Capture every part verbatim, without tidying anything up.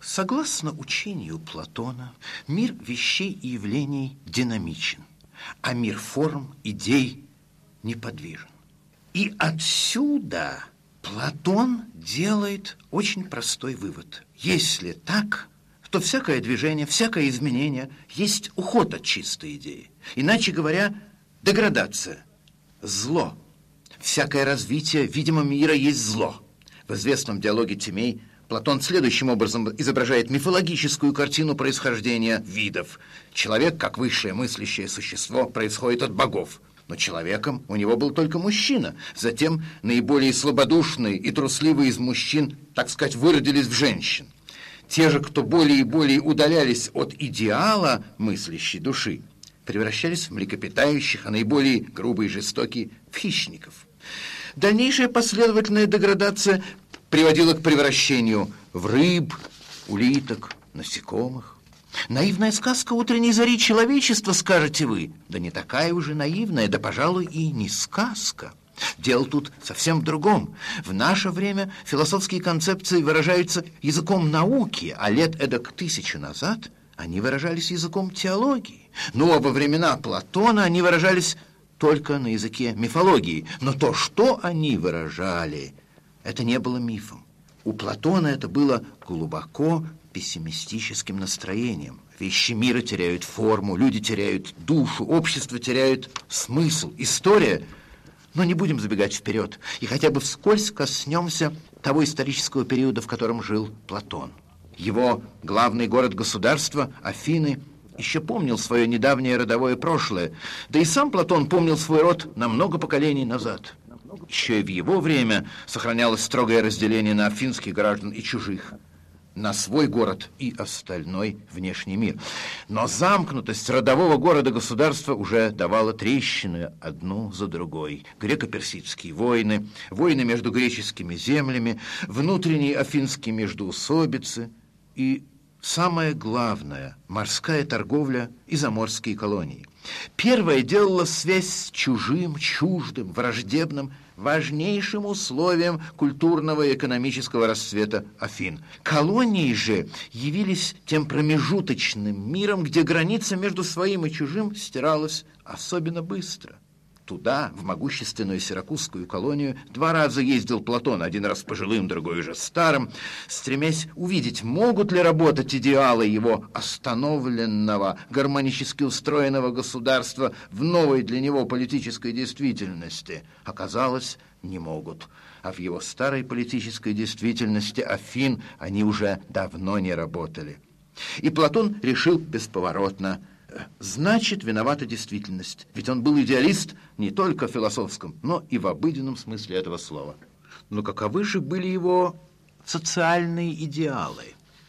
Согласно учению Платона, мир вещей и явлений динамичен, а мир форм, идей неподвижен. И отсюда Платон делает очень простой вывод. Если так, то всякое движение, всякое изменение есть уход от чистой идеи. Иначе говоря, деградация, зло. Всякое развитие, видимо, мира есть зло. В известном диалоге Тимей Платон следующим образом изображает мифологическую картину происхождения видов. Человек, как высшее мыслящее существо, происходит от богов. Но человеком у него был только мужчина. Затем наиболее слабодушные и трусливые из мужчин, так сказать, выродились в женщин. Те же, кто более и более удалялись от идеала мыслящей души, превращались в млекопитающих, а наиболее грубые и жестокие – в хищников. Дальнейшая последовательная деградация приводила к превращению в рыб, улиток, насекомых. Наивная сказка утренней зари человечества, скажете вы. Да не такая уже наивная, да, пожалуй, и не сказка. Дело тут совсем в другом. В наше время философские концепции выражаются языком науки, а лет эдак тысячу назад они выражались языком теологии. Ну, а во времена Платона они выражались только на языке мифологии. Но то, что они выражали, это не было мифом. У Платона это было глубоко пессимистическим настроением. Вещи мира теряют форму, люди теряют душу, общество теряет смысл, история. Но не будем забегать вперед и хотя бы вскользь коснемся того исторического периода, в котором жил Платон. Его главный город-государство, Афины, еще помнил свое недавнее родовое прошлое, да и сам Платон помнил свой род на много поколений назад. Еще и в его время сохранялось строгое разделение на афинских граждан и чужих, на свой город и остальной внешний мир. Но замкнутость родового города-государства уже давала трещины одну за другой. Греко-персидские войны, войны между греческими землями, внутренние афинские междоусобицы и, самое главное, морская торговля и заморские колонии. Первое делало связь с чужим, чуждым, враждебным важнейшим условием культурного и экономического расцвета Афин. Колонии же явились тем промежуточным миром, где граница между своим и чужим стиралась особенно быстро. Туда, в могущественную сиракузскую колонию, два раза ездил Платон, один раз пожилым, другой уже старым, стремясь увидеть, могут ли работать идеалы его остановленного, гармонически устроенного государства в новой для него политической действительности. Оказалось, не могут. А в его старой политической действительности Афин они уже давно не работали. И Платон решил бесповоротно: значит, виновата действительность. Ведь он был идеалист не только в философском, но и в обыденном смысле этого слова. Но каковы же были его социальные идеалы?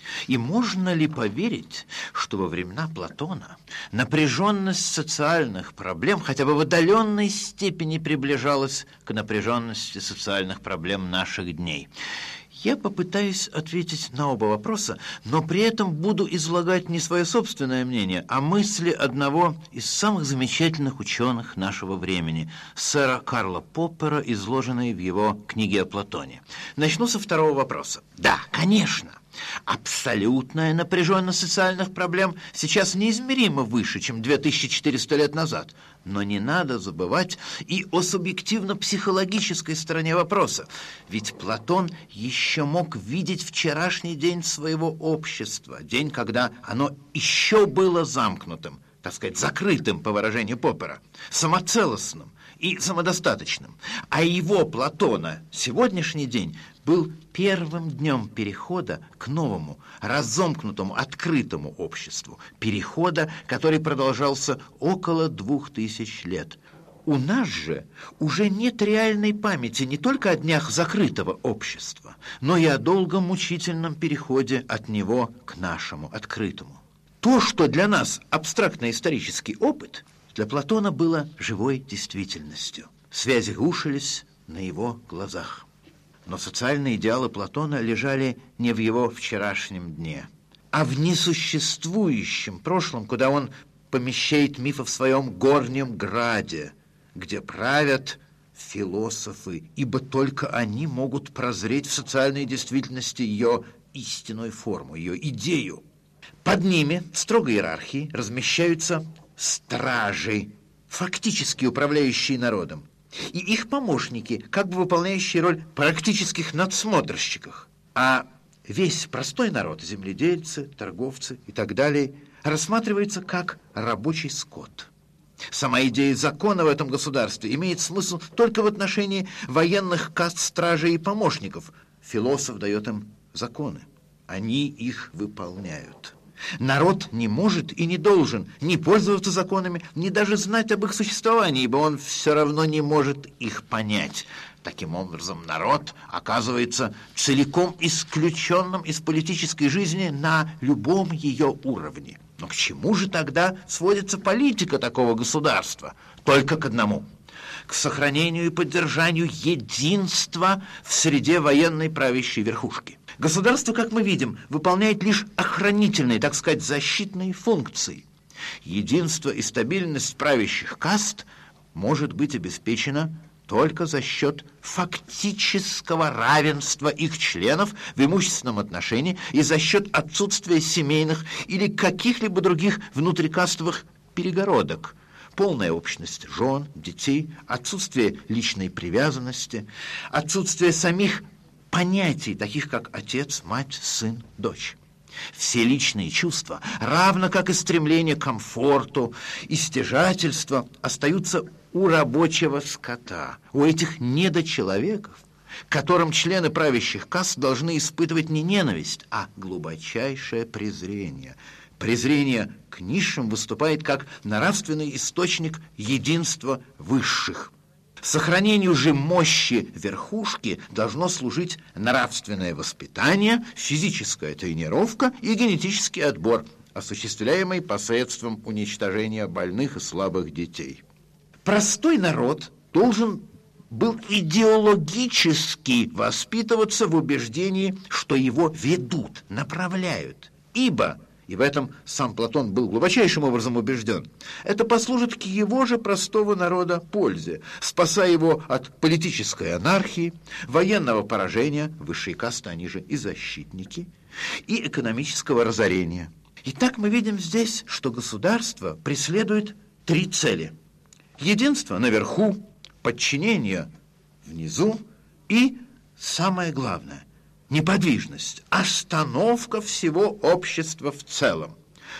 И можно ли поверить, что во времена Платона напряженность социальных проблем хотя бы в отдаленной степени приближалась к напряженности социальных проблем наших дней? Я попытаюсь ответить на оба вопроса, но при этом буду излагать не свое собственное мнение, а мысли одного из самых замечательных ученых нашего времени, сэра Карла Поппера, изложенные в его книге о Платоне. Начну со второго вопроса. Да, конечно, абсолютная напряженность социальных проблем сейчас неизмеримо выше, чем две тысячи четыреста лет назад. Но не надо забывать и о субъективно-психологической стороне вопроса. Ведь Платон еще мог видеть вчерашний день своего общества, день, когда оно еще было замкнутым, так сказать, закрытым, по выражению Поппера, самоцелостным и самодостаточным. А его, Платона, сегодняшний день был первым днем перехода к новому, разомкнутому, открытому обществу. Перехода, который продолжался около двух тысяч лет. У нас же уже нет реальной памяти не только о днях закрытого общества, но и о долгом мучительном переходе от него к нашему, открытому. То, что для нас абстрактно-исторический опыт, для Платона было живой действительностью. Связи рушились на его глазах. Но социальные идеалы Платона лежали не в его вчерашнем дне, а в несуществующем прошлом, куда он помещает мифы в своем горнем граде, где правят философы, ибо только они могут прозреть в социальной действительности ее истинную форму, ее идею. Под ними в строгой иерархии размещаются стражи, фактически управляющие народом, и их помощники, как бы выполняющие роль практических надсмотрщиков. А весь простой народ, земледельцы, торговцы и так далее, рассматривается как рабочий скот. Сама идея закона в этом государстве имеет смысл только в отношении военных каст стражей и помощников. Философ дает им законы. Они их выполняют. Народ не может и не должен ни пользоваться законами, ни даже знать об их существовании, ибо он все равно не может их понять. Таким образом, народ оказывается целиком исключенным из политической жизни на любом ее уровне. Но к чему же тогда сводится политика такого государства? Только к одному – к сохранению и поддержанию единства в среде военной правящей верхушки. Государство, как мы видим, выполняет лишь охранительные, так сказать, защитные функции. Единство и стабильность правящих каст может быть обеспечено только за счет фактического равенства их членов в имущественном отношении и за счет отсутствия семейных или каких-либо других внутрикастовых перегородок. Полная общность жен, детей, отсутствие личной привязанности, отсутствие самих понятий, таких как отец, мать, сын, дочь. Все личные чувства, равно как и стремление к комфорту и стяжательства, остаются у рабочего скота, у этих недочеловеков, которым члены правящих каст должны испытывать не ненависть, а глубочайшее презрение. Презрение к низшим выступает как нравственный источник единства высших. Сохранению же мощи верхушки должно служить нравственное воспитание, физическая тренировка и генетический отбор, осуществляемый посредством уничтожения больных и слабых детей. Простой народ должен был идеологически воспитываться в убеждении, что его ведут, направляют, ибо... И в этом сам Платон был глубочайшим образом убежден. Это послужит к его же простого народа пользе, спасая его от политической анархии, военного поражения, высшие касты, они же и защитники, и экономического разорения. Итак, мы видим здесь, что государство преследует три цели. Единство наверху, подчинение внизу и, самое главное, неподвижность, остановка всего общества в целом.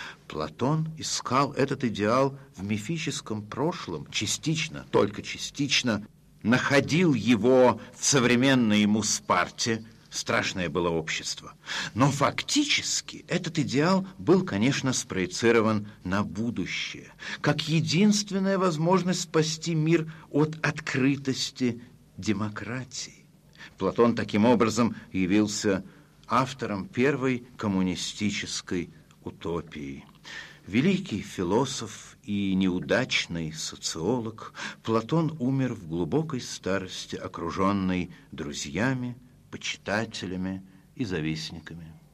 Платон искал этот идеал в мифическом прошлом, частично, только частично, находил его в современной ему Спарте, страшное было общество. Но фактически этот идеал был, конечно, спроецирован на будущее, как единственная возможность спасти мир от открытости демократии. Платон таким образом явился автором первой коммунистической утопии. Великий философ и неудачный социолог, Платон умер в глубокой старости, окруженный друзьями, почитателями и завистниками.